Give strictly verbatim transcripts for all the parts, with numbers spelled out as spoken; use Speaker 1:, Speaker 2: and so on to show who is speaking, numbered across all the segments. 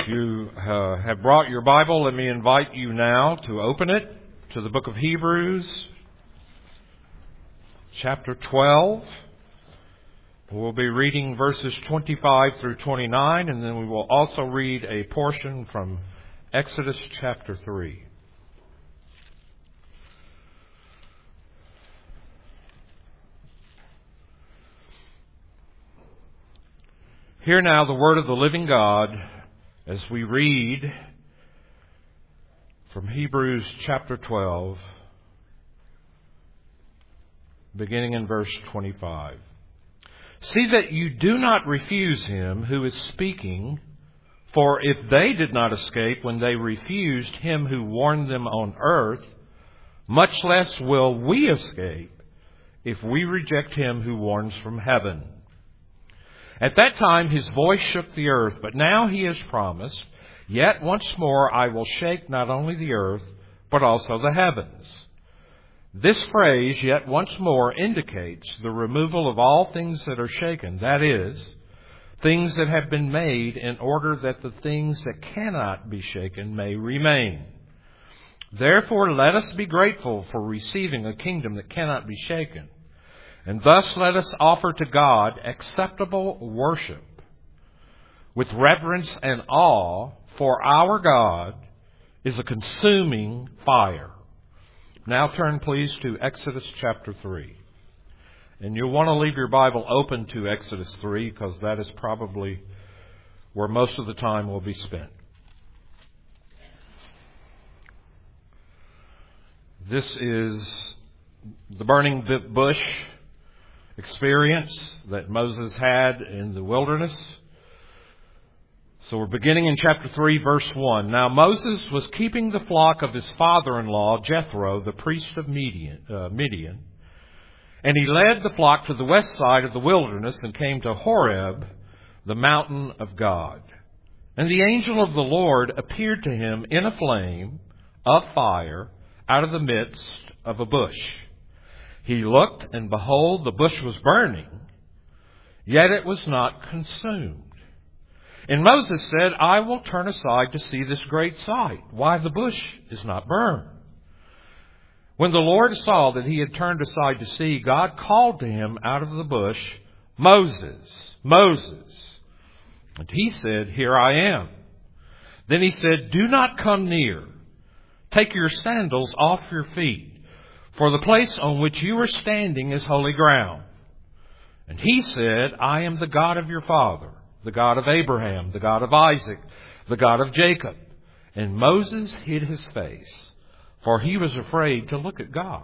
Speaker 1: If you uh, have brought your Bible, let me invite you now to open it to the book of Hebrews, chapter twelve. We'll be reading verses twenty-five through twenty-nine, and then we will also read a portion from Exodus chapter three. Hear now the word of the living God as we read from Hebrews chapter twelve, beginning in verse twenty-five. See that you do not refuse him who is speaking, for if they did not escape when they refused him who warned them on earth, much less will we escape if we reject him who warns from heaven. At that time his voice shook the earth, but now he has promised, yet once more I will shake not only the earth, but also the heavens. This phrase, yet once more, indicates the removal of all things that are shaken, that is, things that have been made in order that the things that cannot be shaken may remain. Therefore let us be grateful for receiving a kingdom that cannot be shaken. And thus let us offer to God acceptable worship with reverence and awe, for our God is a consuming fire. Now turn please to Exodus chapter three. And you'll want to leave your Bible open to Exodus three, because that is probably where most of the time will be spent. This is the burning bush experience that Moses had in the wilderness. So we're beginning in chapter three, verse one. Now Moses was keeping the flock of his father-in-law, Jethro, the priest of Midian, uh, Midian, and he led the flock to the west side of the wilderness and came to Horeb, the mountain of God. And the angel of the Lord appeared to him in a flame of fire out of the midst of a bush. He looked, and behold, the bush was burning, yet it was not consumed. And Moses said, I will turn aside to see this great sight, why the bush is not burned. When the Lord saw that he had turned aside to see, God called to him out of the bush, Moses, Moses. And he said, Here I am. Then he said, Do not come near. Take your sandals off your feet, for the place on which you are standing is holy ground. And he said, I am the God of your father, the God of Abraham, the God of Isaac, the God of Jacob. And Moses hid his face, for he was afraid to look at God.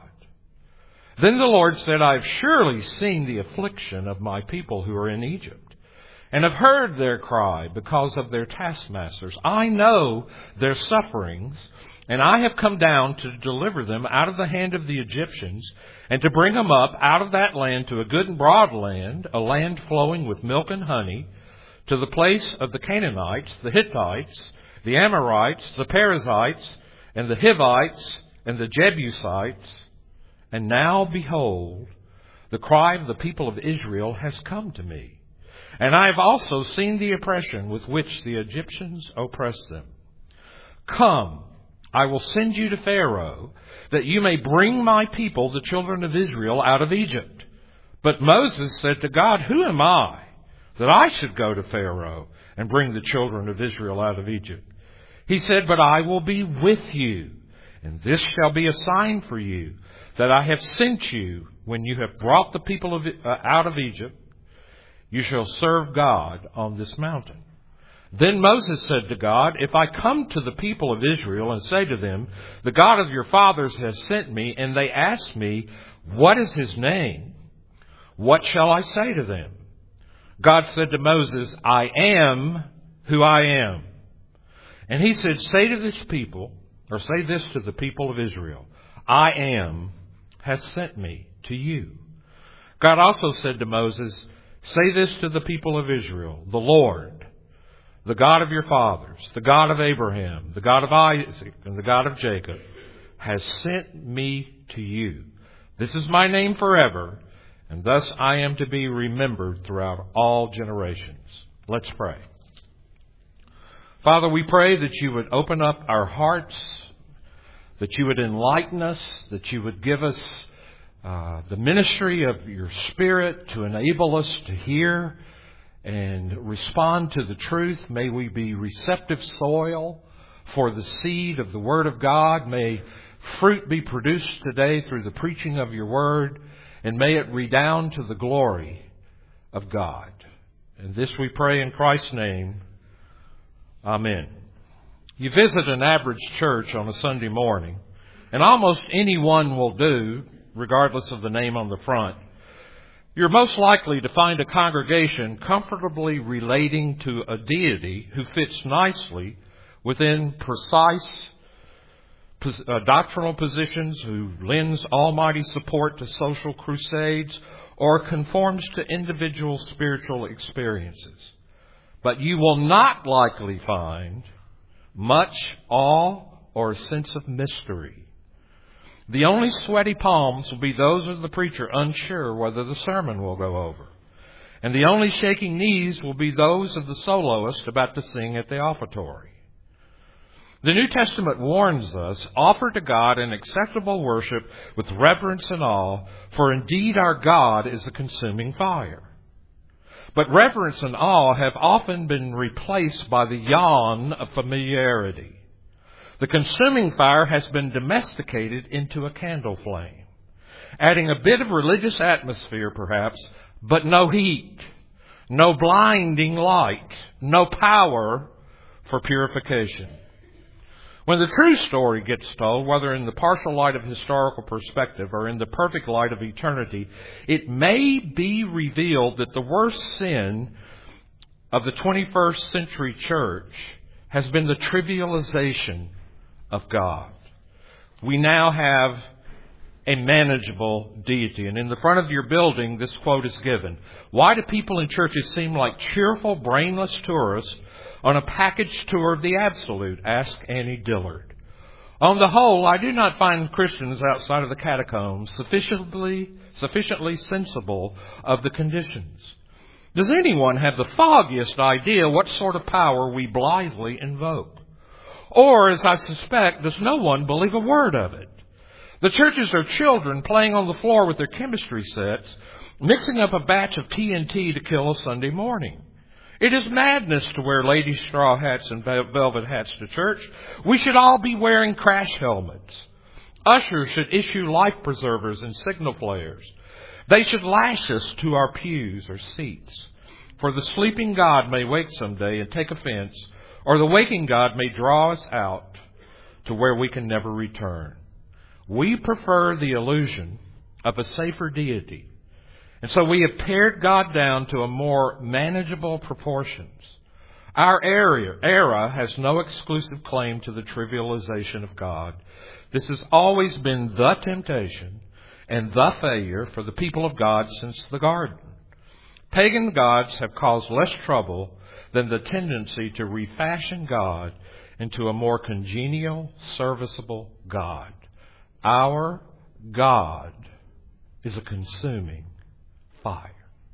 Speaker 1: Then the Lord said, I have surely seen the affliction of my people who are in Egypt, and have heard their cry because of their taskmasters. I know their sufferings, and I have come down to deliver them out of the hand of the Egyptians, and to bring them up out of that land to a good and broad land, a land flowing with milk and honey, to the place of the Canaanites, the Hittites, the Amorites, the Perizzites, and the Hivites, and the Jebusites. And now, behold, the cry of the people of Israel has come to me. And I have also seen the oppression with which the Egyptians oppress them. Come, I will send you to Pharaoh, that you may bring my people, the children of Israel, out of Egypt. But Moses said to God, Who am I, that I should go to Pharaoh and bring the children of Israel out of Egypt? He said, But I will be with you, and this shall be a sign for you, that I have sent you when you have brought the people of, uh, out of Egypt. You shall serve God on this mountain. Then Moses said to God, If I come to the people of Israel and say to them, The God of your fathers has sent me, and they ask me, What is his name? What shall I say to them? God said to Moses, I am who I am. And he said, Say to this people, or say this to the people of Israel, I am has sent me to you. God also said to Moses, Say this to the people of Israel, The Lord, the God of your fathers, the God of Abraham, the God of Isaac, and the God of Jacob, has sent me to you. This is my name forever, and thus I am to be remembered throughout all generations. Let's pray. Father, we pray that you would open up our hearts, that you would enlighten us, that you would give us uh, the ministry of your Spirit to enable us to hear and respond to the truth. May we be receptive soil for the seed of the Word of God. May fruit be produced today through the preaching of your Word, and may it redound to the glory of God. And this we pray in Christ's name. Amen. You visit an average church on a Sunday morning, and almost anyone will do, regardless of the name on the front. You're most likely to find a congregation comfortably relating to a deity who fits nicely within precise uh, doctrinal positions, who lends almighty support to social crusades, or conforms to individual spiritual experiences. But you will not likely find much awe or a sense of mystery. The only sweaty palms will be those of the preacher unsure whether the sermon will go over. And the only shaking knees will be those of the soloist about to sing at the offertory. The New Testament warns us, offer to God an acceptable worship with reverence and awe, for indeed our God is a consuming fire. But reverence and awe have often been replaced by the yawn of familiarity. The consuming fire has been domesticated into a candle flame, adding a bit of religious atmosphere perhaps, but no heat, no blinding light, no power for purification. When the true story gets told, whether in the partial light of historical perspective or in the perfect light of eternity, it may be revealed that the worst sin of the twenty-first century church has been the trivialization of God. We now have a manageable deity. And in the front of your building, this quote is given. Why do people in churches seem like cheerful, brainless tourists on a package tour of the absolute? Ask Annie Dillard. On the whole, I do not find Christians outside of the catacombs sufficiently, sufficiently sensible of the conditions. Does anyone have the foggiest idea what sort of power we blithely invoke? Or, as I suspect, does no one believe a word of it? The churches are children playing on the floor with their chemistry sets, mixing up a batch of T N T to kill a Sunday morning. It is madness to wear ladies' straw hats and velvet hats to church. We should all be wearing crash helmets. Ushers should issue life preservers and signal flares. They should lash us to our pews or seats. For the sleeping God may wake someday and take offense, or the waking God may draw us out to where we can never return. We prefer the illusion of a safer deity. And so we have pared God down to a more manageable proportions. Our era, era has no exclusive claim to the trivialization of God. This has always been the temptation and the failure for the people of God since the garden. Pagan gods have caused less trouble than the tendency to refashion God into a more congenial, serviceable God. Our God is a consuming fire.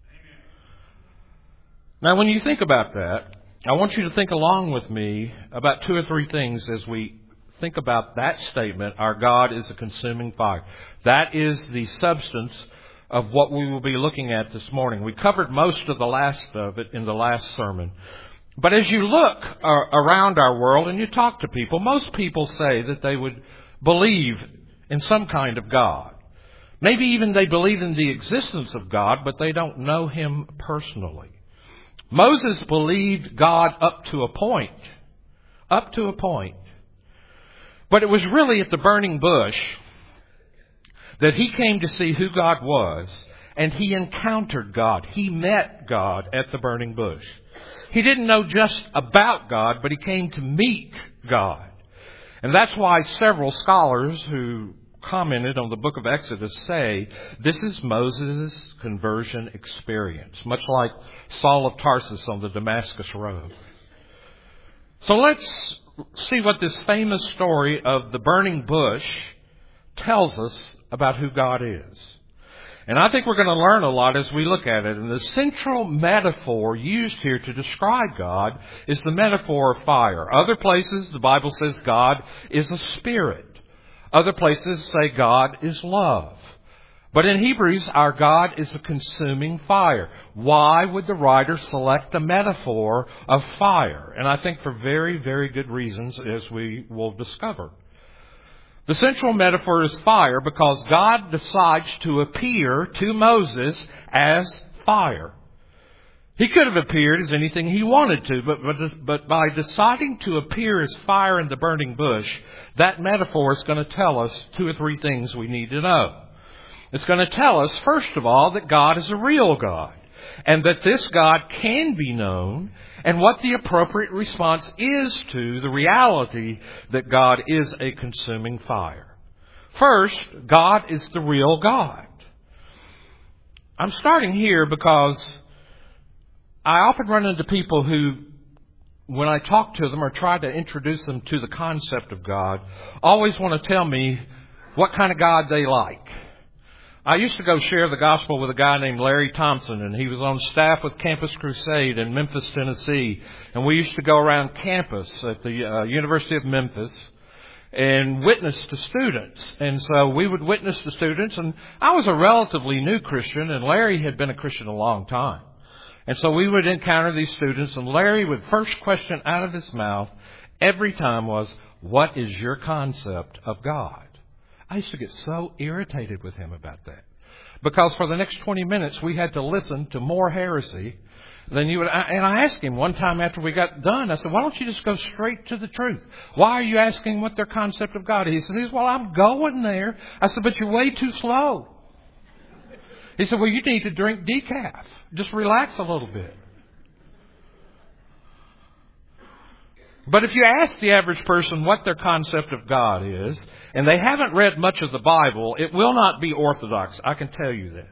Speaker 1: Now, when you think about that, I want you to think along with me about two or three things as we think about that statement, our God is a consuming fire. That is the substance of what we will be looking at this morning. We covered most of the last of it in the last sermon. But as you look uh, around our world and you talk to people, most people say that they would believe in some kind of God. Maybe even they believe in the existence of God, but they don't know Him personally. Moses believed God up to a point. Up to a point. But it was really at the burning bush that he came to see who God was, and he encountered God. He met God at the burning bush. He didn't know just about God, but he came to meet God. And that's why several scholars who commented on the book of Exodus say this is Moses' conversion experience, much like Saul of Tarsus on the Damascus Road. So let's see what this famous story of the burning bush tells us about who God is. And I think we're going to learn a lot as we look at it. And the central metaphor used here to describe God is the metaphor of fire. Other places, the Bible says God is a spirit. Other places say God is love. But in Hebrews, our God is a consuming fire. Why would the writer select the metaphor of fire? And I think for very, very good reasons, as we will discover. The central metaphor is fire because God decides to appear to Moses as fire. He could have appeared as anything he wanted to, but, but, but by deciding to appear as fire in the burning bush, that metaphor is going to tell us two or three things we need to know. It's going to tell us, first of all, that God is a real God, and that this God can be known, and what the appropriate response is to the reality that God is a consuming fire. First, God is the real God. I'm starting here because I often run into people who, when I talk to them or try to introduce them to the concept of God, always want to tell me what kind of God they like. I used to go share the gospel with a guy named Larry Thompson, and he was on staff with Campus Crusade in Memphis, Tennessee. And we used to go around campus at the uh, University of Memphis and witness to students. And so we would witness to students, and I was a relatively new Christian, and Larry had been a Christian a long time. And so we would encounter these students, and Larry would first question out of his mouth every time was, "What is your concept of God?" I used to get so irritated with him about that. Because for the next twenty minutes, we had to listen to more heresy than you would. And I asked him one time after we got done, I said, "Why don't you just go straight to the truth? Why are you asking what their concept of God is?" He said, "Well, I'm going there." I said, "But you're way too slow." He said, "Well, you need to drink decaf. Just relax a little bit." But if you ask the average person what their concept of God is, and they haven't read much of the Bible, it will not be orthodox. I can tell you that.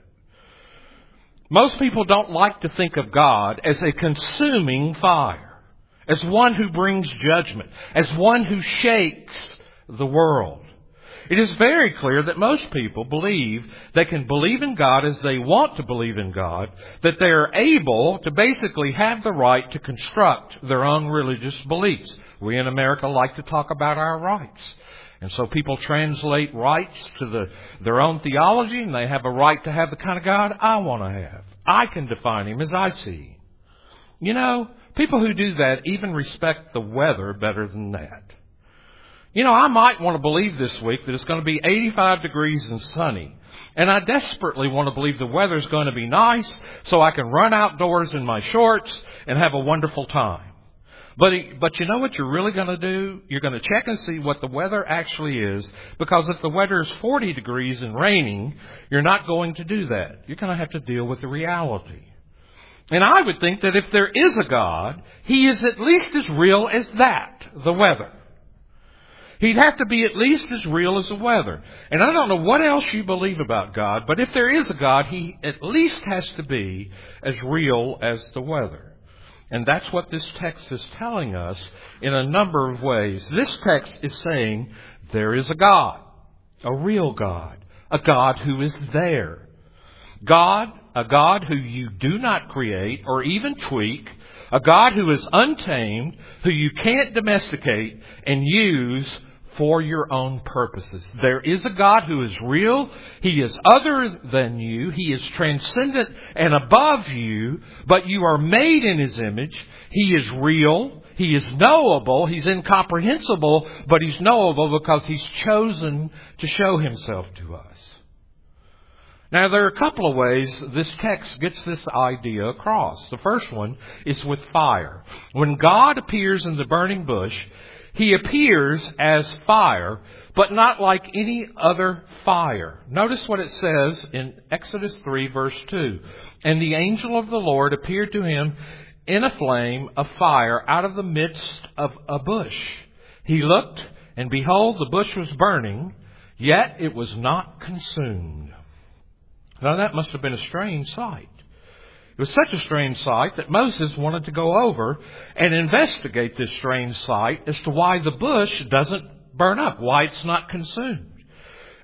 Speaker 1: Most people don't like to think of God as a consuming fire, as one who brings judgment, as one who shakes the world. It is very clear that most people believe they can believe in God as they want to believe in God, that they are able to basically have the right to construct their own religious beliefs. We in America like to talk about our rights. And so people translate rights to the, their own theology, and they have a right to have the kind of God I want to have. I can define Him as I see. You know, people who do that even respect the weather better than that. You know, I might want to believe this week that it's going to be eighty-five degrees and sunny. And I desperately want to believe the weather's going to be nice so I can run outdoors in my shorts and have a wonderful time. But but you know what you're really going to do? You're going to check and see what the weather actually is. Because if the weather is forty degrees and raining, you're not going to do that. You're going to have to deal with the reality. And I would think that if there is a God, He is at least as real as that, the weather. He'd have to be at least as real as the weather. And I don't know what else you believe about God, but if there is a God, He at least has to be as real as the weather. And that's what this text is telling us in a number of ways. This text is saying there is a God, a real God, a God who is there. God, a God who you do not create or even tweak, a God who is untamed, who you can't domesticate and use for your own purposes. There is a God who is real. He is other than you. He is transcendent and above you, but you are made in His image. He is real. He is knowable. He's incomprehensible, but He's knowable because He's chosen to show Himself to us. Now, there are a couple of ways this text gets this idea across. The first one is with fire. When God appears in the burning bush, He appears as fire, but not like any other fire. Notice what it says in Exodus three, verse two. "And the angel of the Lord appeared to him in a flame of fire out of the midst of a bush. He looked, and behold, the bush was burning, yet it was not consumed." Now that must have been a strange sight. It was such a strange sight that Moses wanted to go over and investigate this strange sight as to why the bush doesn't burn up, why it's not consumed.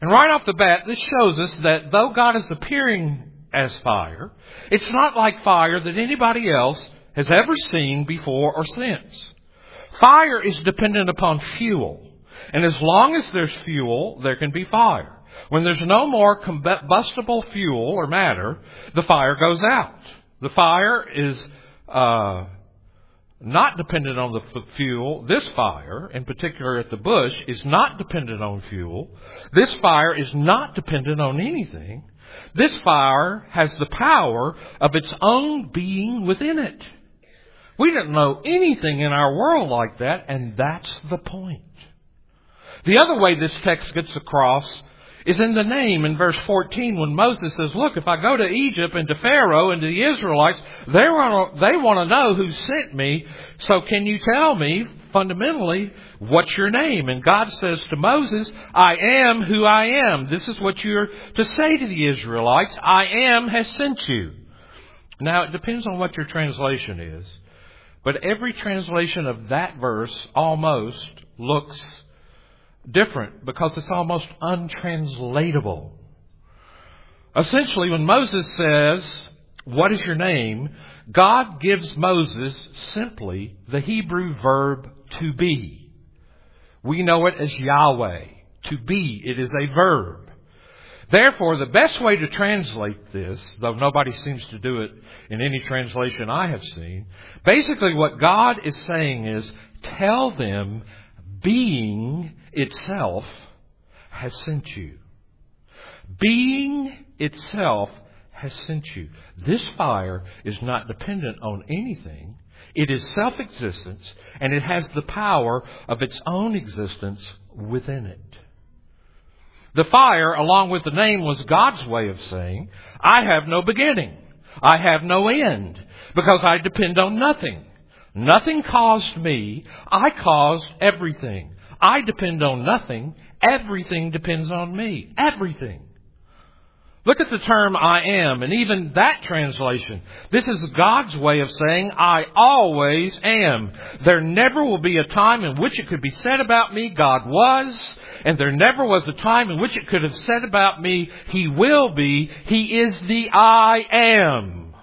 Speaker 1: And right off the bat, this shows us that though God is appearing as fire, it's not like fire that anybody else has ever seen before or since. Fire is dependent upon fuel. And as long as there's fuel, there can be fire. When there's no more combustible fuel or matter, the fire goes out. The fire is uh, not dependent on the f- fuel. This fire, in particular at the bush, is not dependent on fuel. This fire is not dependent on anything. This fire has the power of its own being within it. We don't know anything in our world like that, and that's the point. The other way this text gets across is in the name in verse fourteen when Moses says, look, if I go to Egypt and to Pharaoh and to the Israelites, they want to, they want to know who sent me. So can you tell me, fundamentally, what's your name? And God says to Moses, I am who I am. This is what you're to say to the Israelites. I am has sent you. Now, it depends on what your translation is. But every translation of that verse almost looks different because it's almost untranslatable. Essentially, when Moses says, what is your name? God gives Moses simply the Hebrew verb to be. We know it as Yahweh. To be, it is a verb. Therefore, the best way to translate this, though nobody seems to do it in any translation I have seen, basically what God is saying is, tell them being itself has sent you. Being itself has sent you. This fire is not dependent on anything. It is self-existence, and it has the power of its own existence within it. The fire, along with the name, was God's way of saying, I have no beginning. I have no end, because I depend on nothing. Nothing caused me. I caused everything. I depend on nothing. Everything depends on me. Everything. Look at the term I am, and even that translation. This is God's way of saying, I always am. There never will be a time in which it could be said about me, God was, and there never was a time in which it could have said about me, He will be. He is the I am.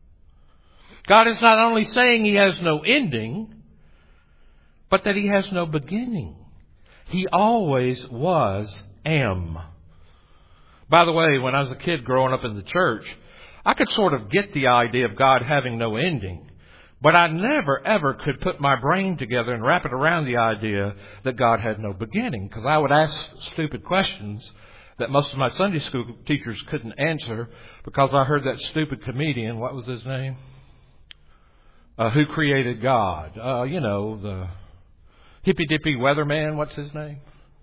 Speaker 1: God is not only saying He has no ending, but that He has no beginning. He always was am. By the way, when I was a kid growing up in the church, I could sort of get the idea of God having no ending. But I never, ever could put my brain together and wrap it around the idea that God had no beginning. Because I would ask stupid questions that most of my Sunday school teachers couldn't answer because I heard that stupid comedian, what was his name? Uh, who created God? Uh, you know, the hippy-dippy weatherman, what's his name?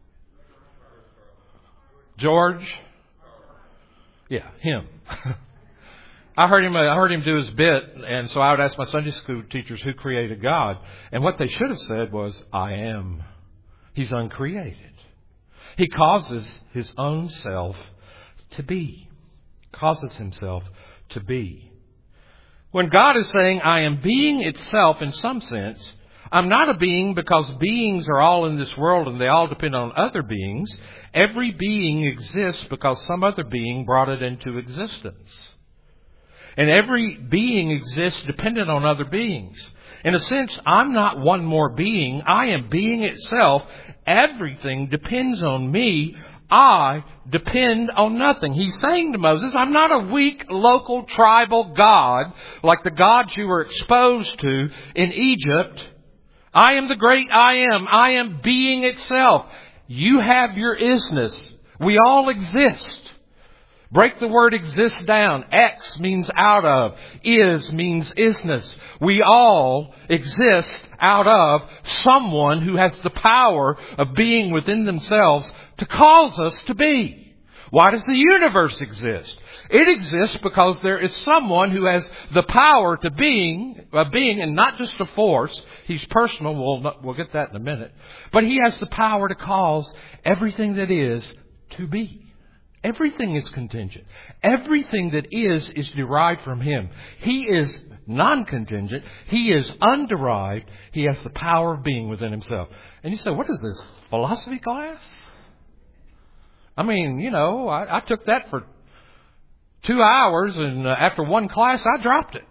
Speaker 1: George? Yeah, him. I heard him. I heard him do his bit, and so I would ask my Sunday school teachers who created God, and what they should have said was, "I am." He's uncreated. He causes His own self to be. Causes Himself to be. When God is saying, "I am being itself," in some sense, I'm not a being because beings are all in this world and they all depend on other beings. Every being exists because some other being brought it into existence. And every being exists dependent on other beings. In a sense, I'm not one more being. I am being itself. Everything depends on me. I depend on nothing. He's saying to Moses, I'm not a weak, local, tribal God like the gods you were exposed to in Egypt. I am the great I am. I am being itself. You have your isness. We all exist. Break the word exist down. X means out of. Is means isness. We all exist out of someone who has the power of being within themselves to cause us to be. Why does the universe exist? It exists because there is someone who has the power to being, uh, being, and not just a force. He's personal. We'll, we'll get that in a minute. But He has the power to cause everything that is to be. Everything is contingent. Everything that is is derived from Him. He is non-contingent. He is underived. He has the power of being within Himself. And you say, what is this, philosophy class? I mean, you know, I, I took that for two hours, and uh, after one class, I dropped it.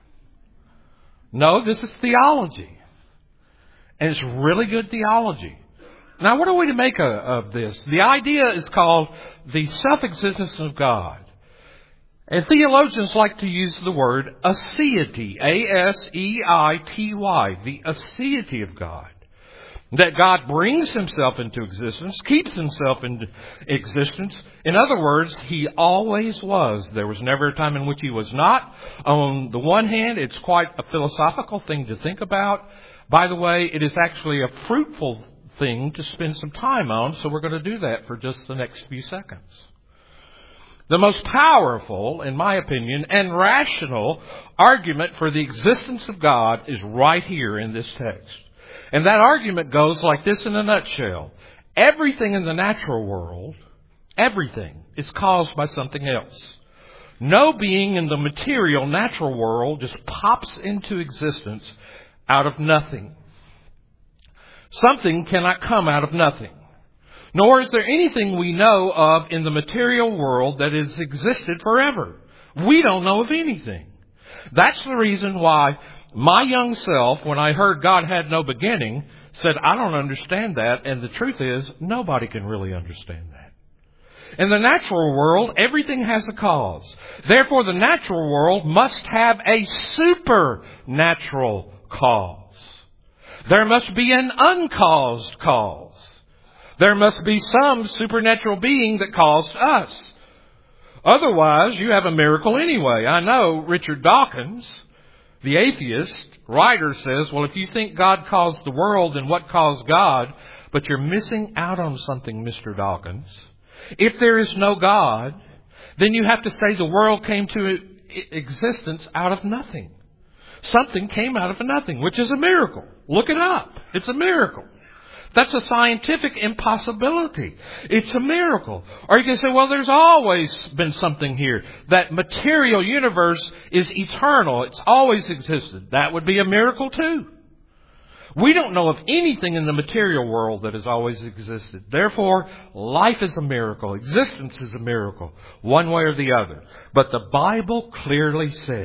Speaker 1: No, this is theology. And it's really good theology. Now, what are we to make of, of this? The idea is called the self-existence of God. And theologians like to use the word aseity, A S E I T Y, the aseity of God. That God brings Himself into existence, keeps Himself in existence. In other words, He always was. There was never a time in which He was not. On the one hand, it's quite a philosophical thing to think about. By the way, it is actually a fruitful thing to spend some time on, so we're going to do that for just the next few seconds. The most powerful, in my opinion, and rational argument for the existence of God is right here in this text. And that argument goes like this in a nutshell. Everything in the natural world, everything, is caused by something else. No being in the material natural world just pops into existence out of nothing. Something cannot come out of nothing. Nor is there anything we know of in the material world that has existed forever. We don't know of anything. That's the reason why my young self, when I heard God had no beginning, said, I don't understand that. And the truth is, nobody can really understand that. In the natural world, everything has a cause. Therefore, the natural world must have a supernatural cause. There must be an uncaused cause. There must be some supernatural being that caused us. Otherwise, you have a miracle anyway. I know Richard Dawkins, the atheist writer, says, well, if you think God caused the world, then what caused God? But you're missing out on something, Mister Dawkins. If there is no God, then you have to say the world came to existence out of nothing. Something came out of nothing, which is a miracle. Look it up. It's a miracle. That's a scientific impossibility. It's a miracle. Or you can say, well, there's always been something here. That material universe is eternal. It's always existed. That would be a miracle too. We don't know of anything in the material world that has always existed. Therefore, life is a miracle. Existence is a miracle, one way or the other. But the Bible clearly says,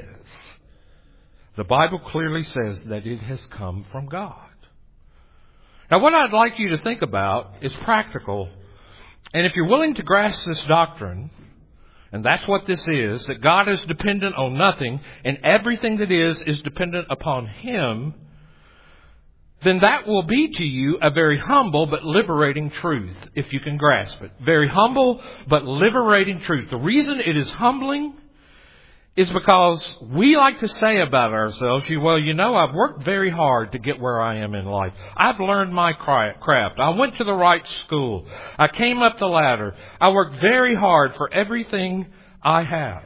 Speaker 1: the Bible clearly says that it has come from God. Now, what I'd like you to think about is practical. And if you're willing to grasp this doctrine, and that's what this is, that God is dependent on nothing, and everything that is is dependent upon Him, then that will be to you a very humble but liberating truth, if you can grasp it. Very humble but liberating truth. The reason it is humbling is because we like to say about ourselves, well, you know, I've worked very hard to get where I am in life. I've learned my craft. I went to the right school. I came up the ladder. I worked very hard for everything I have.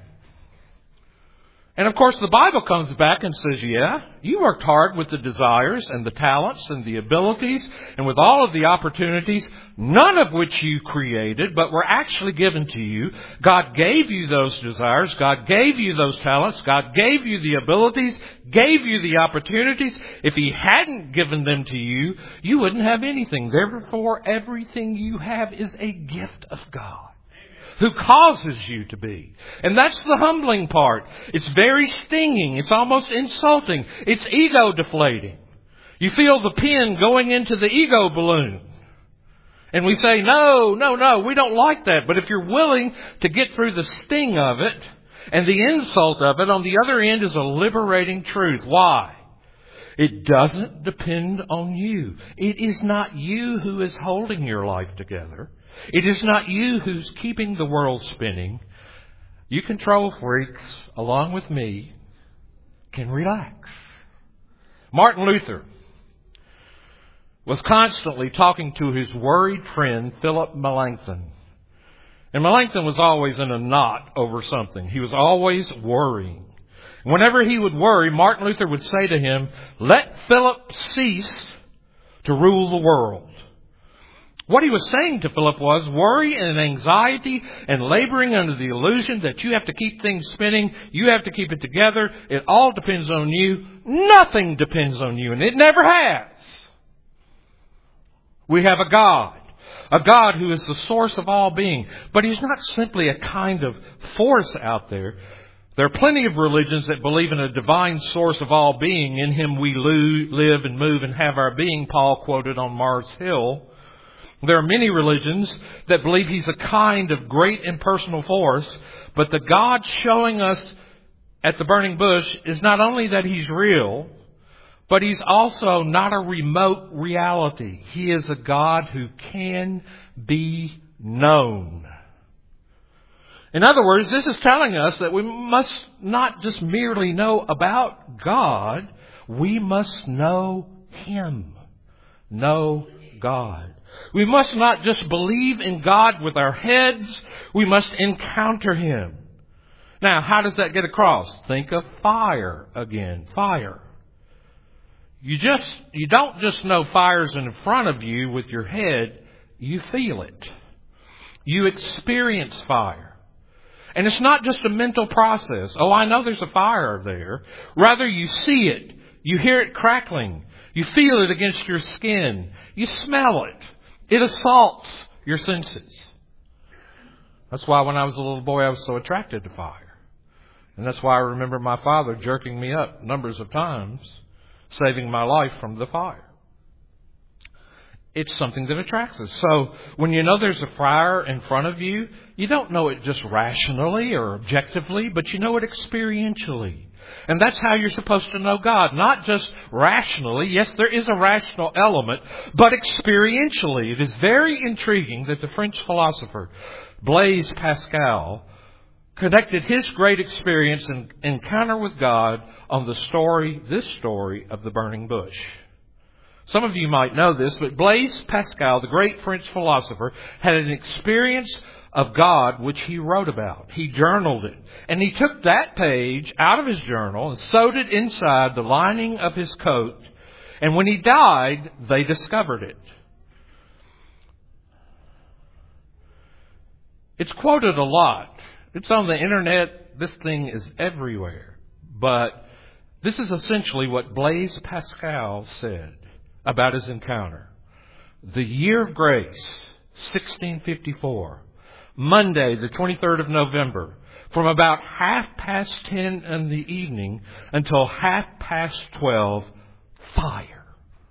Speaker 1: And of course, the Bible comes back and says, yeah, you worked hard with the desires and the talents and the abilities and with all of the opportunities, none of which you created, but were actually given to you. God gave you those desires. God gave you those talents. God gave you the abilities, gave you the opportunities. If He hadn't given them to you, you wouldn't have anything. Therefore, everything you have is a gift of God, who causes you to be. And that's the humbling part. It's very stinging. It's almost insulting. It's ego deflating. You feel the pin going into the ego balloon. And we say, no, no, no, we don't like that. But if you're willing to get through the sting of it and the insult of it, on the other end is a liberating truth. Why? It doesn't depend on you. It is not you who is holding your life together. It is not you who's keeping the world spinning. You control freaks, along with me, can relax. Martin Luther was constantly talking to his worried friend, Philip Melanchthon. And Melanchthon was always in a knot over something. He was always worrying. Whenever he would worry, Martin Luther would say to him, let Philip cease to rule the world. What he was saying to Philip was, worry and anxiety and laboring under the illusion that you have to keep things spinning, you have to keep it together, it all depends on you. Nothing depends on you, and it never has. We have a God A God who is the source of all being. But He's not simply a kind of force out there. There are plenty of religions that believe in a divine source of all being. In Him we live and move and have our being, Paul quoted on Mars Hill. There are many religions that believe He's a kind of great impersonal force. But the God showing us at the burning bush is not only that He's real, but He's also not a remote reality. He is a God who can be known. In other words, this is telling us that we must not just merely know about God, we must know Him. Know God. We must not just believe in God with our heads, we must encounter Him. Now, how does that get across? Think of fire again. Fire. You just, you don't just know fire's in front of you with your head, you feel it. You experience fire. And it's not just a mental process. Oh, I know there's a fire there. Rather, you see it. You hear it crackling. You feel it against your skin. You smell it. It assaults your senses. That's why when I was a little boy, I was so attracted to fire. And that's why I remember my father jerking me up numbers of times, saving my life from the fire. It's something that attracts us. So when you know there's a fire in front of you, you don't know it just rationally or objectively, but you know it experientially. And that's how you're supposed to know God. Not just rationally. Yes, there is a rational element, but experientially. It is very intriguing that the French philosopher Blaise Pascal connected his great experience and encounter with God on the story, this story of the burning bush. Some of you might know this, but Blaise Pascal, the great French philosopher, had an experience of God which he wrote about. He journaled it. And he took that page out of his journal and sewed it inside the lining of his coat. And when he died, they discovered it. It's quoted a lot. It's on the internet. This thing is everywhere. But this is essentially what Blaise Pascal said about his encounter. The year of grace, sixteen fifty-four, Monday, the twenty-third of November, from about half past ten in the evening until half past twelve, fire.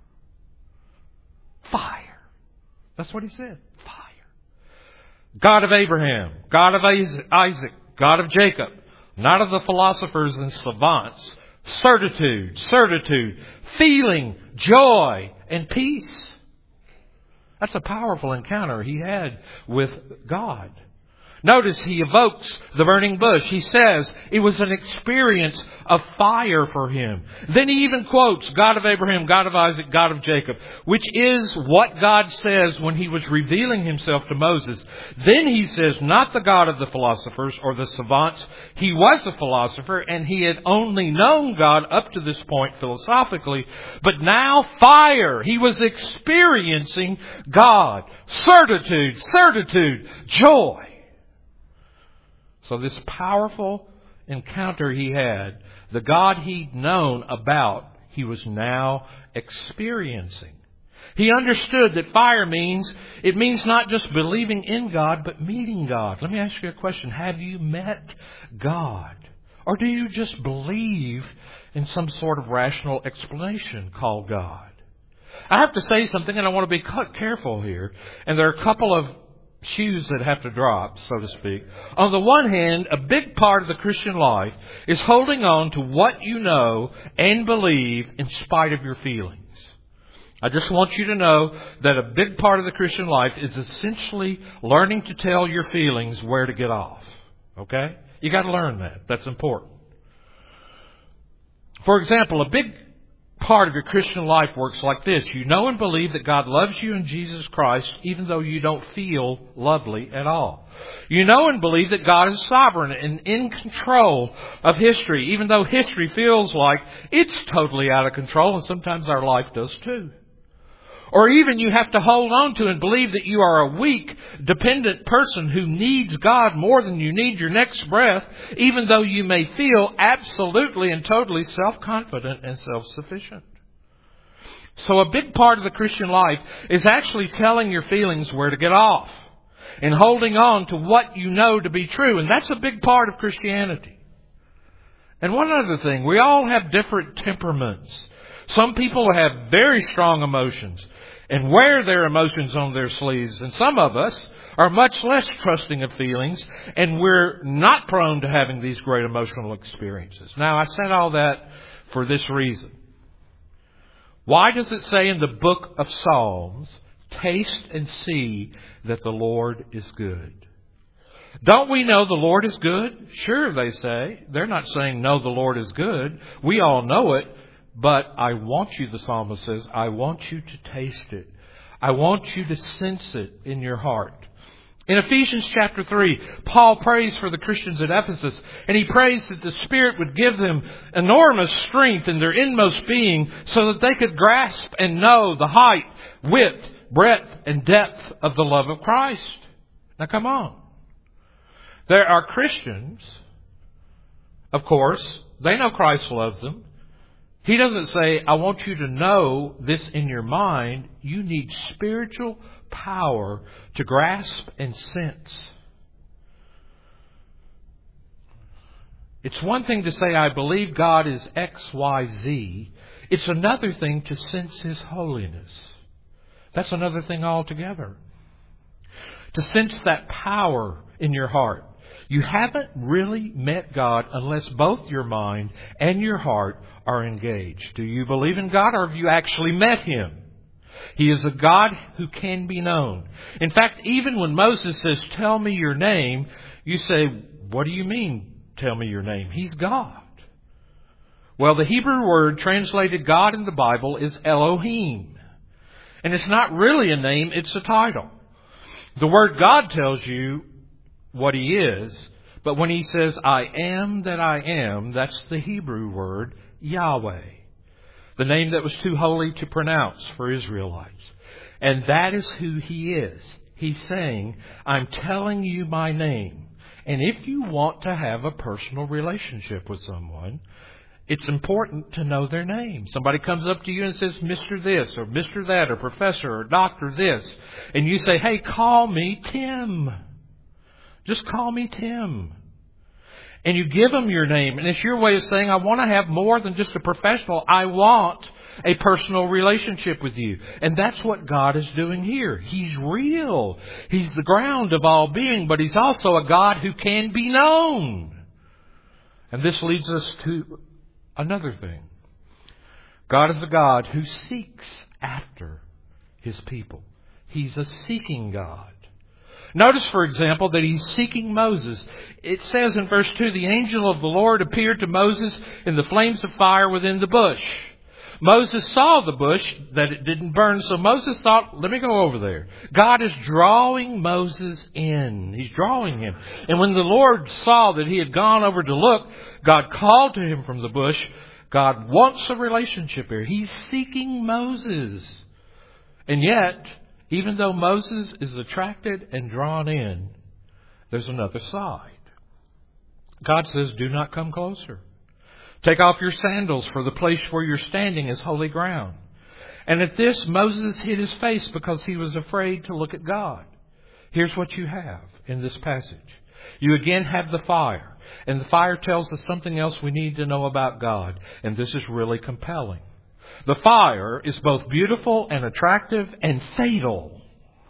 Speaker 1: Fire. That's what he said. Fire. God of Abraham, God of Isaac, God of Jacob, not of the philosophers and savants. Certitude, certitude, feeling, joy, and peace. That's a powerful encounter he had with God. Notice he evokes the burning bush. He says it was an experience of fire for him. Then he even quotes God of Abraham, God of Isaac, God of Jacob, which is what God says when He was revealing Himself to Moses. Then he says, not the God of the philosophers or the savants. He was a philosopher and he had only known God up to this point philosophically. But now fire. He was experiencing God. Certitude, certitude, joy. So this powerful encounter he had, the God he'd known about, he was now experiencing. He understood that fire means, it means not just believing in God, but meeting God. Let me ask you a question. Have you met God? Or do you just believe in some sort of rational explanation called God? I have to say something, and I want to be careful here. And there are a couple of shoes that have to drop, so to speak. On the one hand, a big part of the Christian life is holding on to what you know and believe in spite of your feelings. I just want you to know that a big part of the Christian life is essentially learning to tell your feelings where to get off. Okay? You got to learn that. That's important. For example, a big part of your Christian life works like this. You know and believe that God loves you in Jesus Christ, even though you don't feel lovely at all. You know and believe that God is sovereign and in control of history, even though history feels like it's totally out of control, and sometimes our life does too. Or even you have to hold on to and believe that you are a weak, dependent person who needs God more than you need your next breath, even though you may feel absolutely and totally self-confident and self-sufficient. So a big part of the Christian life is actually telling your feelings where to get off and holding on to what you know to be true. And that's a big part of Christianity. And one other thing, we all have different temperaments. Some people have very strong emotions and wear their emotions on their sleeves. And some of us are much less trusting of feelings, and we're not prone to having these great emotional experiences. Now, I said all that for this reason. Why does it say in the book of Psalms, taste and see that the Lord is good? Don't we know the Lord is good? Sure, they say. They're not saying, no, the Lord is good. We all know it. But I want you, the psalmist says, I want you to taste it. I want you to sense it in your heart. In Ephesians chapter three, Paul prays for the Christians at Ephesus, and he prays that the Spirit would give them enormous strength in their inmost being so that they could grasp and know the height, width, breadth, and depth of the love of Christ. Now come on. There are Christians, of course, they know Christ loves them. He doesn't say, I want you to know this in your mind. You need spiritual power to grasp and sense. It's one thing to say, I believe God is X, Y, Z. It's another thing to sense His holiness. That's another thing altogether. To sense that power in your heart. You haven't really met God unless both your mind and your heart are engaged. Do you believe in God, or have you actually met Him? He is a God who can be known. In fact, even when Moses says, tell me your name, you say, what do you mean, tell me your name? He's God. Well, the Hebrew word translated God in the Bible is Elohim. And it's not really a name, it's a title. The word God tells you what He is, but when He says, I am that I am, that's the Hebrew word Yahweh. The name that was too holy to pronounce for Israelites. And that is who He is. He's saying, I'm telling you my name. And if you want to have a personal relationship with someone, it's important to know their name. Somebody comes up to you and says, Mister this, or Mister that, or Professor, or Doctor this. And you say, hey, call me Tim. Just call me Tim. And you give them your name. And it's your way of saying, I want to have more than just a professional. I want a personal relationship with you. And that's what God is doing here. He's real. He's the ground of all being, but He's also a God who can be known. And this leads us to another thing. God is a God who seeks after His people. He's a seeking God. Notice, for example, that He's seeking Moses. It says in verse two, the angel of the Lord appeared to Moses in the flames of fire within the bush. Moses saw the bush, that it didn't burn, so Moses thought, let me go over there. God is drawing Moses in. He's drawing him. And when the Lord saw that he had gone over to look, God called to him from the bush. God wants a relationship here. He's seeking Moses. And yet, even though Moses is attracted and drawn in, there's another side. God says, do not come closer. Take off your sandals, for the place where you're standing is holy ground. And at this, Moses hid his face because he was afraid to look at God. Here's what you have in this passage. You again have the fire. And the fire tells us something else we need to know about God. And this is really compelling. The fire is both beautiful and attractive and fatal.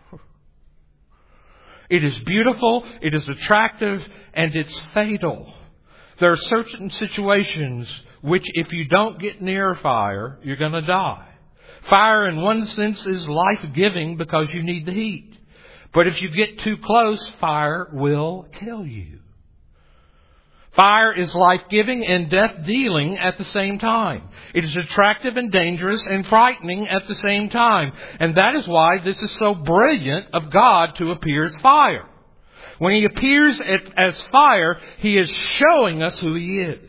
Speaker 1: It is beautiful, it is attractive, and it's fatal. There are certain situations which if you don't get near fire, you're going to die. Fire in one sense is life-giving because you need the heat. But if you get too close, fire will kill you. Fire is life-giving and death-dealing at the same time. It is attractive and dangerous and frightening at the same time. And that is why this is so brilliant of God to appear as fire. When He appears as fire, He is showing us who He is.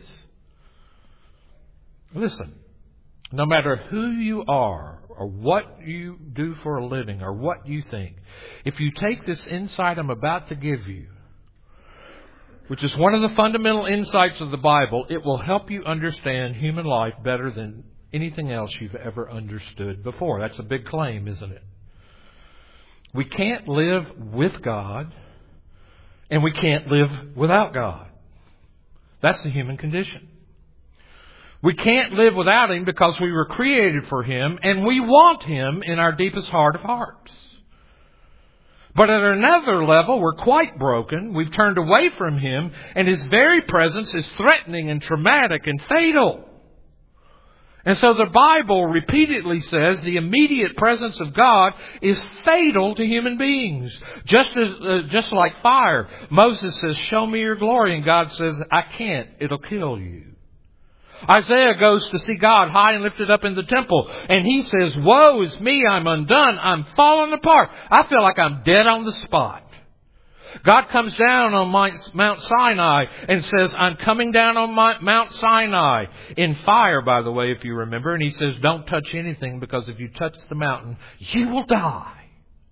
Speaker 1: Listen, no matter who you are or what you do for a living or what you think, if you take this insight I'm about to give you, which is one of the fundamental insights of the Bible, it will help you understand human life better than anything else you've ever understood before. That's a big claim, isn't it? We can't live with God, and we can't live without God. That's the human condition. We can't live without Him because we were created for Him, and we want Him in our deepest heart of hearts. But at another level, we're quite broken. We've turned away from Him, and His very presence is threatening and traumatic and fatal. And so the Bible repeatedly says the immediate presence of God is fatal to human beings. Just as, uh, just like fire. Moses says, "Show me your glory." And God says, "I can't. It'll kill you." Isaiah goes to see God high and lifted up in the temple. And he says, "Woe is me, I'm undone. I'm falling apart. I feel like I'm dead on the spot." God comes down on Mount Sinai and says, "I'm coming down on Mount Sinai." In fire, by the way, if you remember. And He says, "Don't touch anything, because if you touch the mountain, you will die."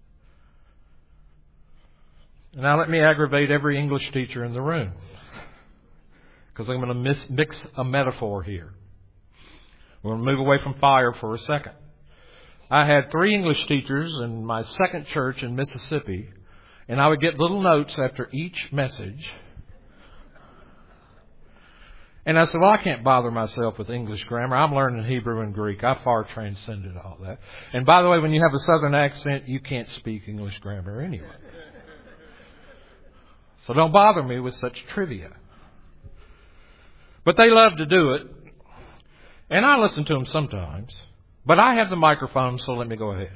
Speaker 1: Now let me aggravate every English teacher in the room, because I'm going to mix a metaphor here. We're going to move away from fire for a second. I had three English teachers in my second church in Mississippi, and I would get little notes after each message. And I said, "Well, I can't bother myself with English grammar. I'm learning Hebrew and Greek. I far transcended all that. And by the way, when you have a southern accent, you can't speak English grammar anyway. So don't bother me with such trivia." But they love to do it. And I listen to them sometimes. But I have the microphone, so let me go ahead.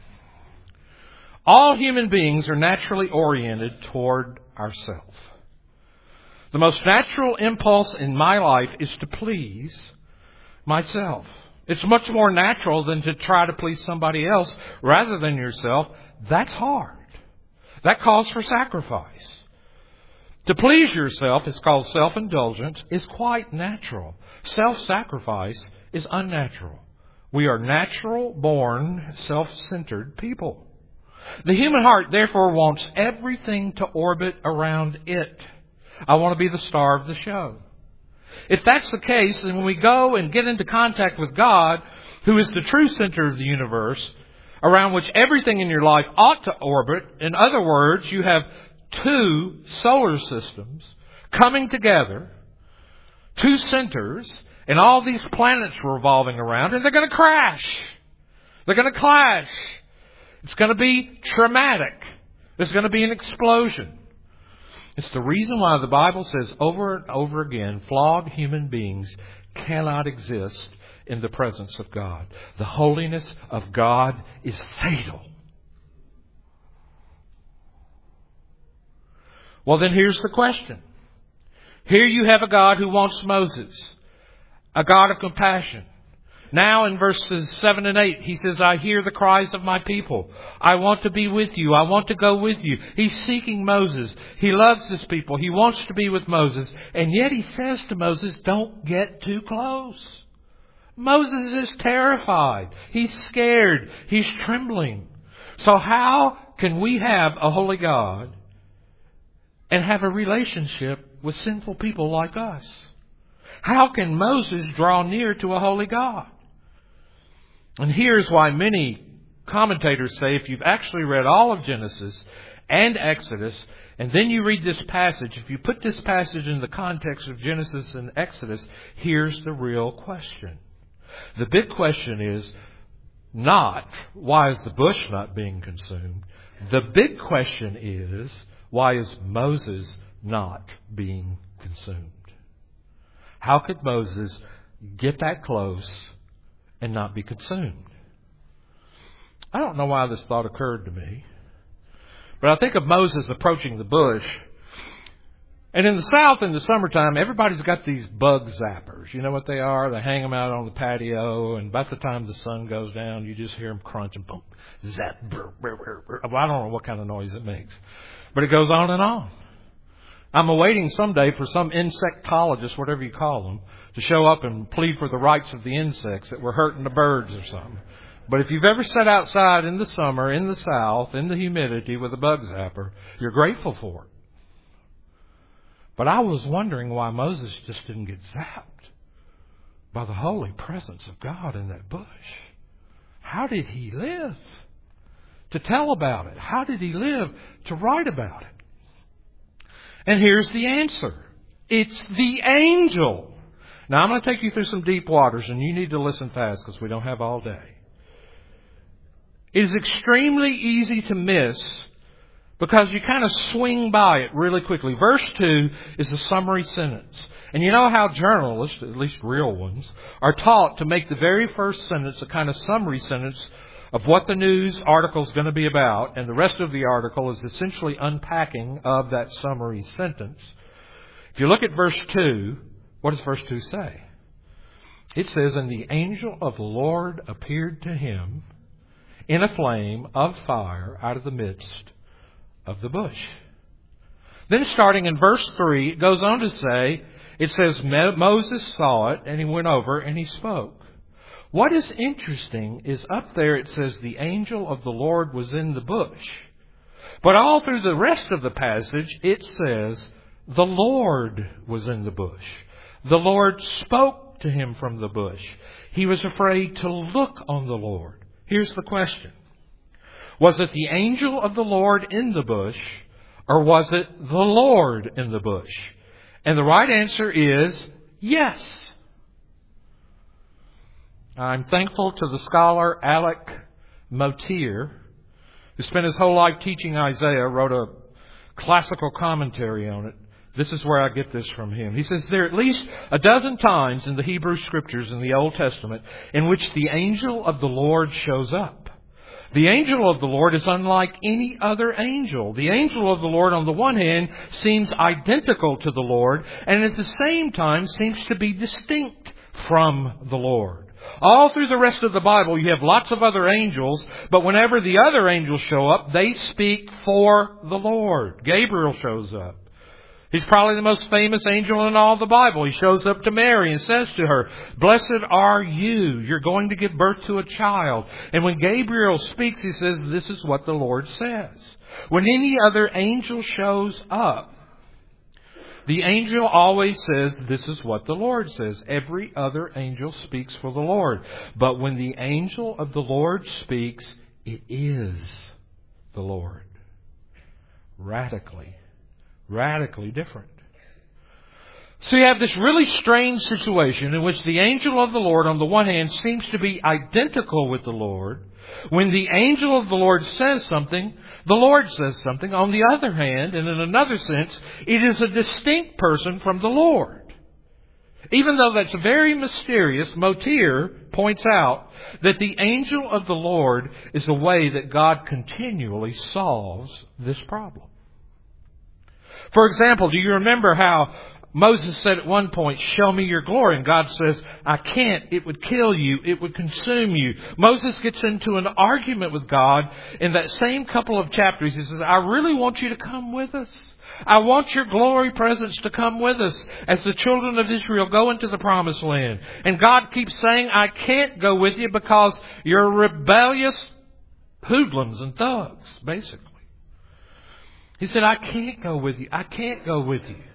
Speaker 1: All human beings are naturally oriented toward ourselves. The most natural impulse in my life is to please myself. It's much more natural than to try to please somebody else rather than yourself. That's hard. That calls for sacrifice. To please yourself is called self-indulgence, is quite natural. Self-sacrifice is unnatural. We are natural-born, self-centered people. The human heart, therefore, wants everything to orbit around it. I want to be the star of the show. If that's the case, then when we go and get into contact with God, who is the true center of the universe, around which everything in your life ought to orbit, in other words, you have two solar systems coming together, two centers, and all these planets revolving around, and they're going to crash. They're going to clash. It's going to be traumatic. There's going to be an explosion. It's the reason why the Bible says over and over again, flawed human beings cannot exist in the presence of God. The holiness of God is fatal. Well, then here's the question. Here you have a God who wants Moses, a God of compassion. Now in verses seven and eight, He says, "I hear the cries of my people. I want to be with you. I want to go with you." He's seeking Moses. He loves His people. He wants to be with Moses. And yet He says to Moses, "Don't get too close." Moses is terrified. He's scared. He's trembling. So how can we have a holy God and have a relationship with sinful people like us? How can Moses draw near to a holy God? And here's why many commentators say if you've actually read all of Genesis and Exodus, and then you read this passage, if you put this passage in the context of Genesis and Exodus, here's the real question. The big question is not, why is the bush not being consumed? The big question is, why is Moses not being consumed? How could Moses get that close and not be consumed? I don't know why this thought occurred to me, but I think of Moses approaching the bush. And in the South, in the summertime, everybody's got these bug zappers. You know what they are? They hang them out on the patio, and by the time the sun goes down, you just hear them crunch and boom, zap. Brr, brr, brr, brr. Well, I don't know what kind of noise it makes, but it goes on and on. I'm awaiting someday for some insectologist, whatever you call them, to show up and plead for the rights of the insects that were hurting the birds or something. But if you've ever sat outside in the summer, in the South, in the humidity with a bug zapper, you're grateful for it. But I was wondering why Moses just didn't get zapped. By the holy presence of God in that bush. How did he live to tell about it? How did he live to write about it? And here's the answer. It's the angel. Now I'm going to take you through some deep waters, and you need to listen fast because we don't have all day. It is extremely easy to miss because you kind of swing by it really quickly. Verse two is a summary sentence. And you know how journalists, at least real ones, are taught to make the very first sentence a kind of summary sentence of what the news article is going to be about, and the rest of the article is essentially unpacking of that summary sentence. If you look at verse two, what does verse two say? It says, "And the angel of the Lord appeared to him in a flame of fire out of the midst of the bush." Then starting in verse three, it goes on to say, it says, Moses saw it, and he went over, and he spoke. What is interesting is up there it says the angel of the Lord was in the bush. But all through the rest of the passage, it says the Lord was in the bush. The Lord spoke to him from the bush. He was afraid to look on the Lord. Here's the question. Was it the angel of the Lord in the bush, or was it the Lord in the bush? And the right answer is yes. I'm thankful to the scholar Alec Motyer, who spent his whole life teaching Isaiah, wrote a classical commentary on it. This is where I get this from him. He says there are at least a dozen times in the Hebrew Scriptures in the Old Testament in which the angel of the Lord shows up. The angel of the Lord is unlike any other angel. The angel of the Lord, on the one hand, seems identical to the Lord, and at the same time seems to be distinct from the Lord. All through the rest of the Bible, you have lots of other angels, but whenever the other angels show up, they speak for the Lord. Gabriel shows up. He's probably the most famous angel in all the Bible. He shows up to Mary and says to her, "Blessed are you. You're going to give birth to a child." And when Gabriel speaks, he says, "This is what the Lord says." When any other angel shows up, the angel always says, "This is what the Lord says." Every other angel speaks for the Lord. But when the angel of the Lord speaks, it is the Lord. Radically. Radically different. So you have this really strange situation in which the angel of the Lord, on the one hand, seems to be identical with the Lord. When the angel of the Lord says something, the Lord says something. On the other hand, and in another sense, it is a distinct person from the Lord. Even though that's very mysterious, Motyer points out that the angel of the Lord is a way that God continually solves this problem. For example, do you remember how Moses said at one point, "Show me your glory." And God says, "I can't. It would kill you. It would consume you." Moses gets into an argument with God in that same couple of chapters. He says, "I really want you to come with us. I want your glory presence to come with us as the children of Israel go into the promised land." And God keeps saying, "I can't go with you because you're rebellious hoodlums and thugs," basically. He said, "I can't go with you. I can't go with you."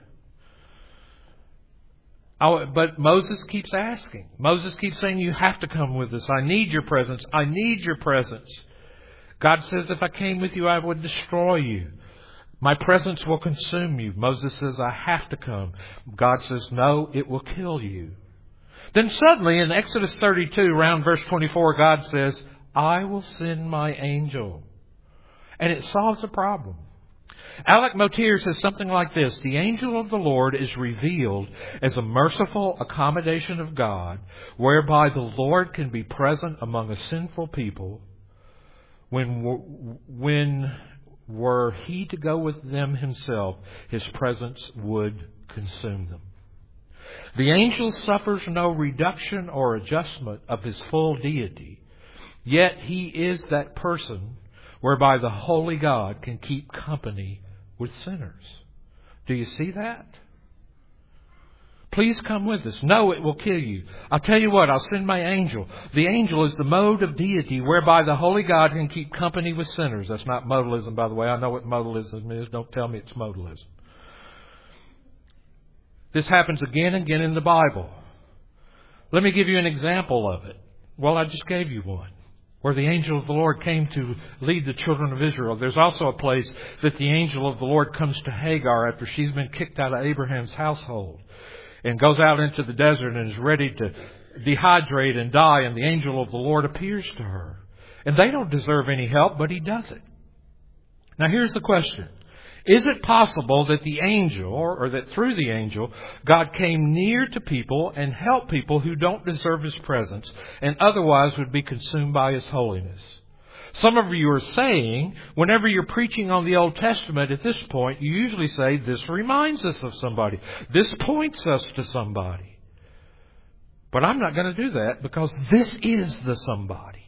Speaker 1: Oh, but Moses keeps asking. Moses keeps saying, "You have to come with us. I need your presence. I need your presence." God says, "If I came with you, I would destroy you. My presence will consume you." Moses says, "I have to come." God says, "No, it will kill you." Then suddenly in Exodus thirty-two, around verse twenty-four, God says, "I will send my angel." And it solves the problem. Alec Motyer says something like this: the angel of the Lord is revealed as a merciful accommodation of God, whereby the Lord can be present among a sinful people when, when were He to go with them Himself, His presence would consume them. The angel suffers no reduction or adjustment of His full deity, yet He is that person whereby the holy God can keep company with sinners. Do you see that? Please come with us. No, it will kill you. I'll tell you what, I'll send my angel. The angel is the mode of deity whereby the holy God can keep company with sinners. That's not modalism, by the way. I know what modalism is. Don't tell me it's modalism. This happens again and again in the Bible. Let me give you an example of it. Well, I just gave you one, where the angel of the Lord came to lead the children of Israel. There's also a place that the angel of the Lord comes to Hagar after she's been kicked out of Abraham's household and goes out into the desert and is ready to dehydrate and die, and the angel of the Lord appears to her. And they don't deserve any help, but He does it. Now here's the question. Is it possible that the angel, or, or that through the angel, God came near to people and helped people who don't deserve His presence and otherwise would be consumed by His holiness? Some of you are saying, whenever you're preaching on the Old Testament at this point, you usually say, this reminds us of somebody. This points us to somebody. But I'm not going to do that because this is the somebody.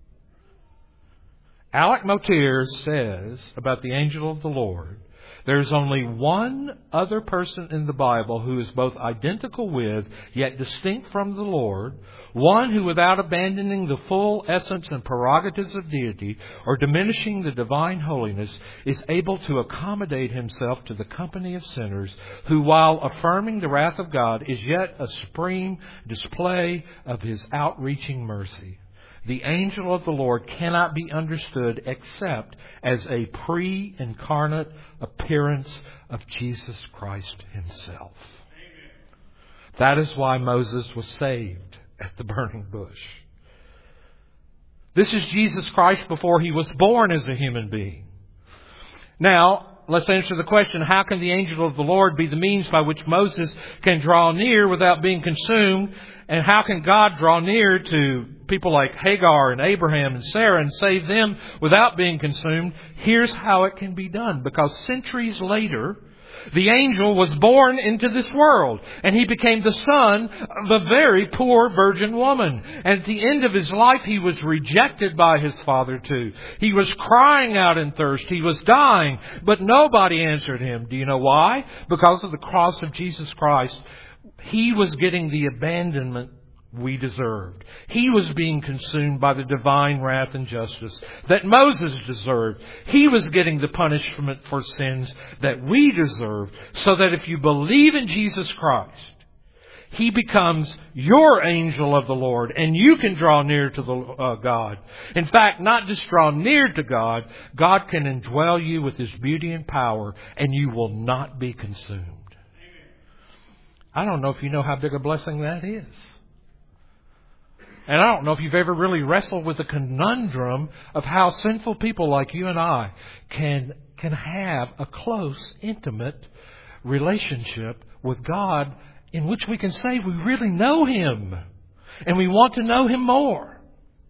Speaker 1: Alec Motyer says about the angel of the Lord, there's only one other person in the Bible who is both identical with, yet distinct from the Lord, one who without abandoning the full essence and prerogatives of deity or diminishing the divine holiness is able to accommodate Himself to the company of sinners, who while affirming the wrath of God is yet a supreme display of His outreaching mercy. The angel of the Lord cannot be understood except as a pre-incarnate appearance of Jesus Christ Himself. Amen. That is why Moses was saved at the burning bush. This is Jesus Christ before He was born as a human being. Now, let's answer the question, how can the angel of the Lord be the means by which Moses can draw near without being consumed? And how can God draw near to people like Hagar and Abraham and Sarah and save them without being consumed? Here's how it can be done. Because centuries later, the angel was born into this world, and he became the son of a very poor virgin woman. And at the end of his life, he was rejected by his father too. He was crying out in thirst. He was dying, but nobody answered him. Do you know why? Because of the cross of Jesus Christ. He was getting the abandonment we deserved. He was being consumed by the divine wrath and justice that Moses deserved. He was getting the punishment for sins that we deserved, so that if you believe in Jesus Christ, He becomes your angel of the Lord, and you can draw near to the uh, God. In fact, not just draw near to God, God can indwell you with His beauty and power, and you will not be consumed. I don't know if you know how big a blessing that is. And I don't know if you've ever really wrestled with the conundrum of how sinful people like you and I can, can have a close, intimate relationship with God in which we can say we really know Him and we want to know Him more.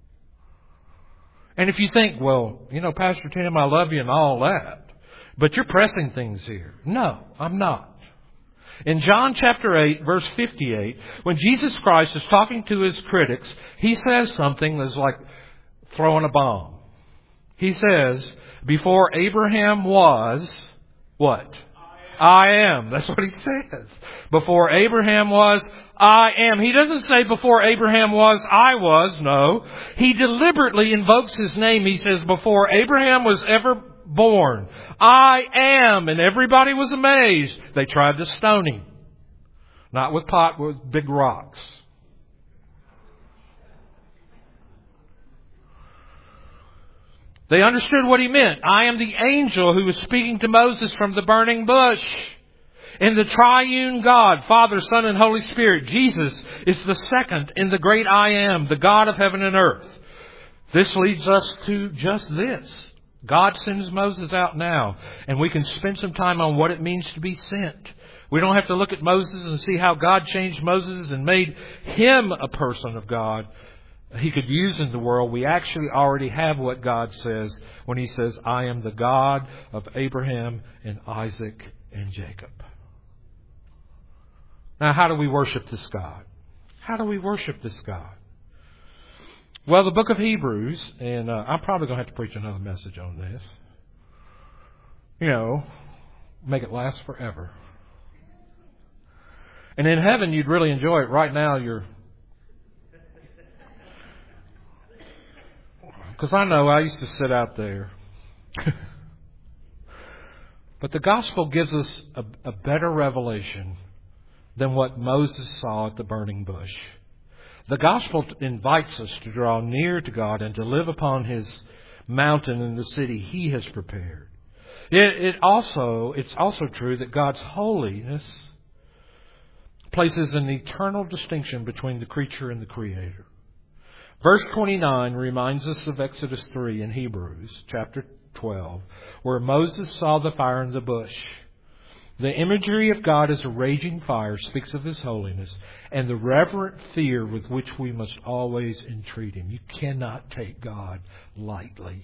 Speaker 1: And if you think, well, you know, Pastor Tim, I love you and all that, but you're pressing things here. No, I'm not. In John chapter eight, verse fifty-eight, when Jesus Christ is talking to His critics, He says something that's like throwing a bomb. He says, before Abraham was, what? I am. That's what He says. Before Abraham was, I am. He doesn't say before Abraham was, I was. No. He deliberately invokes His name. He says, before Abraham was ever born, I am. And everybody was amazed. They tried to stone Him. Not with pot, with big rocks. They understood what He meant. I am the angel who was speaking to Moses from the burning bush. In the triune God, Father, Son, and Holy Spirit, Jesus is the second in the great I am, the God of heaven and earth. This leads us to just this. God sends Moses out now, and we can spend some time on what it means to be sent. We don't have to look at Moses and see how God changed Moses and made him a person of God He could use in the world. We actually already have what God says when He says, I am the God of Abraham and Isaac and Jacob. Now, how do we worship this God? How do we worship this God? Well, the book of Hebrews, and uh, I'm probably going to have to preach another message on this. You know, make it last forever. And in heaven, you'd really enjoy it. Right now, you're... Because I know I used to sit out there. But the gospel gives us a, a better revelation than what Moses saw at the burning bush. The gospel invites us to draw near to God and to live upon His mountain in the city He has prepared. It, it also, it's also true that God's holiness places an eternal distinction between the creature and the Creator. Verse twenty-nine reminds us of Exodus three in Hebrews chapter twelve, where Moses saw the fire in the bush. The imagery of God as a raging fire speaks of His holiness and the reverent fear with which we must always entreat Him. You cannot take God lightly.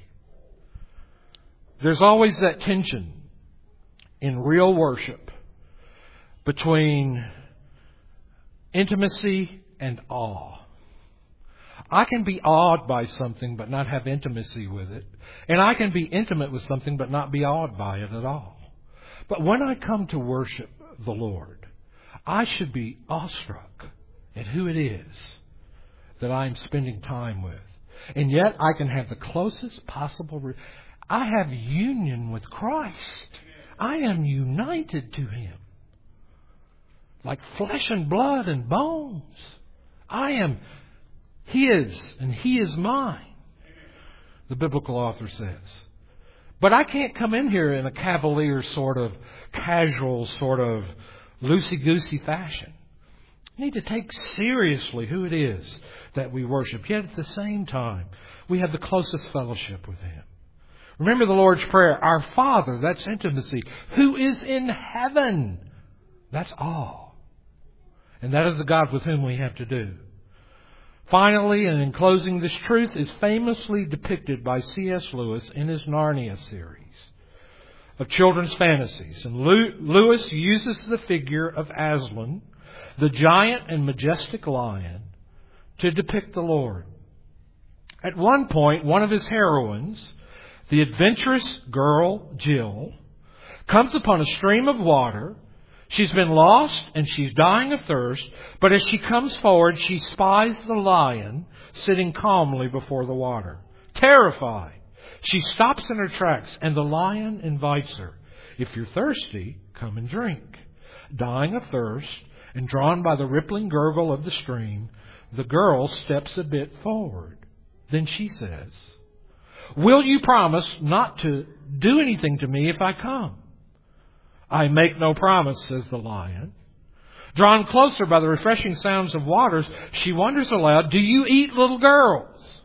Speaker 1: There's always that tension in real worship between intimacy and awe. I can be awed by something but not have intimacy with it. And I can be intimate with something but not be awed by it at all. But when I come to worship the Lord, I should be awestruck at who it is that I am spending time with. And yet I can have the closest possible... Re- I have union with Christ. I am united to Him. Like flesh and blood and bones. I am His and He is mine, the biblical author says. But I can't come in here in a cavalier sort of casual sort of loosey-goosey fashion. We need to take seriously who it is that we worship. Yet at the same time, we have the closest fellowship with Him. Remember the Lord's Prayer, our Father, that's intimacy, who is in heaven. That's all. And that is the God with whom we have to do. Finally, and in closing, this truth is famously depicted by C S Lewis in his Narnia series of children's fantasies. And Lewis uses the figure of Aslan, the giant and majestic lion, to depict the Lord. At one point, one of his heroines, the adventurous girl Jill, comes upon a stream of water. She's been lost and she's dying of thirst, but as she comes forward, she spies the lion sitting calmly before the water. Terrified, she stops in her tracks and the lion invites her. If you're thirsty, come and drink. Dying of thirst and drawn by the rippling gurgle of the stream, the girl steps a bit forward. Then she says, "Will you promise not to do anything to me if I come?" "I make no promise," says the lion. Drawn closer by the refreshing sounds of waters, she wonders aloud, "Do you eat little girls?"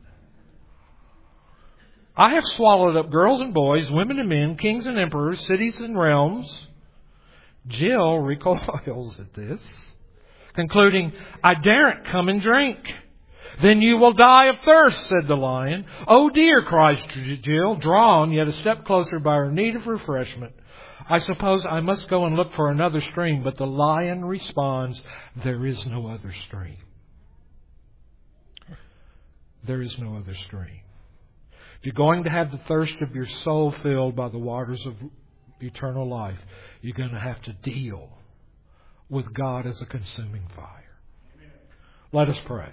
Speaker 1: "I have swallowed up girls and boys, women and men, kings and emperors, cities and realms." Jill recoils at this, concluding, "I daren't come and drink." "Then you will die of thirst," said the lion. "Oh dear," cries Jill, drawn yet a step closer by her need of refreshment. "I suppose I must go and look for another stream." But the lion responds, "There is no other stream." There is no other stream. If you're going to have the thirst of your soul filled by the waters of eternal life, you're going to have to deal with God as a consuming fire. Let us pray.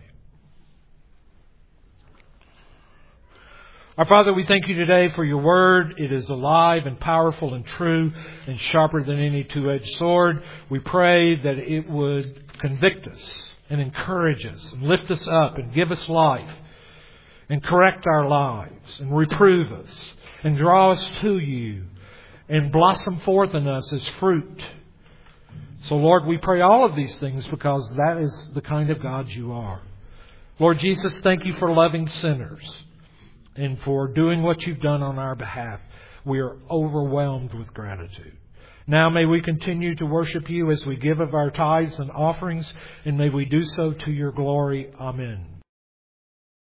Speaker 1: Our Father, we thank You today for Your Word. It is alive and powerful and true and sharper than any two-edged sword. We pray that it would convict us and encourage us and lift us up and give us life and correct our lives and reprove us and draw us to You and blossom forth in us as fruit. So, Lord, we pray all of these things because that is the kind of God You are. Lord Jesus, thank You for loving sinners and for doing what You've done on our behalf. We are overwhelmed with gratitude. Now may we continue to worship You as we give of our tithes and offerings, and may we do so to Your glory. Amen.